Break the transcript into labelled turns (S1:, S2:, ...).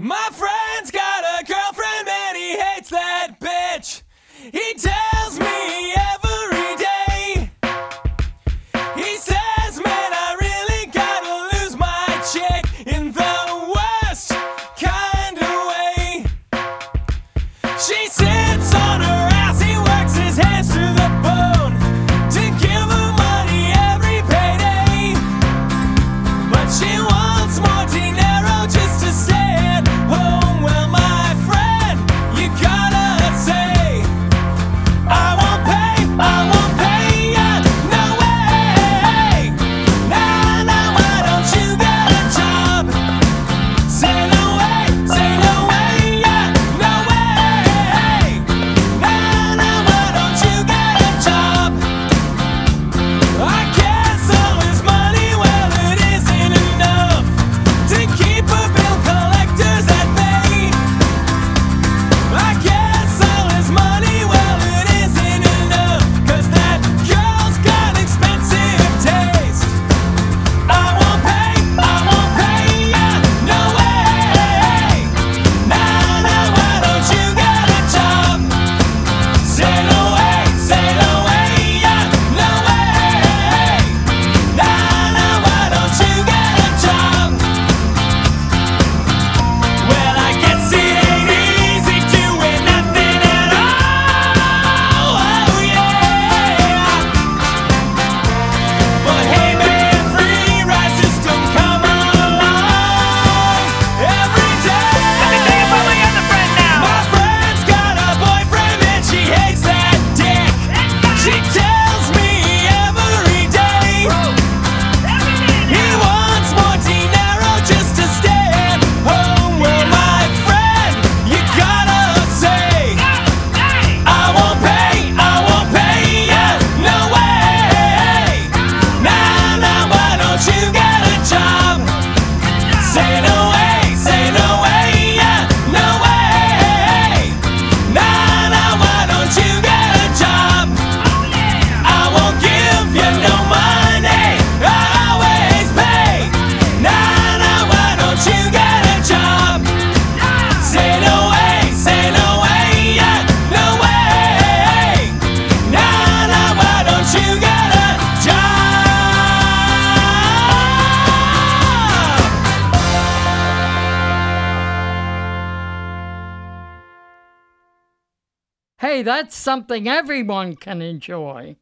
S1: My friend's got a girlfriend and he hates that bitch. He tells me every day. He says, man, I really gotta lose my chick in the worst kind of way. She sits on her ass, he works his hands to the bone to give her money every payday. But she wants more dinero just to stay at home. Well, my friend, you gotta say, I won't pay ya, no way. Nah, nah, why don't you get a job? Say no way, yeah, no way. Nah, nah, why don't you get a job? I guess all his money, well, it isn't enough to keep a bill collectors at bay. I guess all his money, well, it isn't enough, 'cause that girl's got expensive taste. I won't pay ya, no way. Nah, nah, why don't you get a job? Say no way, yeah, no way. Nah, nah, why don't you get a job? Well, I guess it ain't easy doing nothing at all. Oh yeah. But hey man, free rides just don't come along every day.
S2: Let me tell you about my other friend now.
S1: My friend's got a boyfriend and she hates that dick. She tells me every day. He wants more dinero just to stay at home. Well, my friend, you gotta say, I won't pay ya, no way. Nah, nah, why don't you get a job? Say no way, yeah, no way. Nah, nah, why don't you get a job? I won't give you no money, I always pay. Nah, nah, why don't you get a job? Say no way, yeah, no way. Nah, nah, why don't you get a job?
S3: Hey, that's something everyone can enjoy.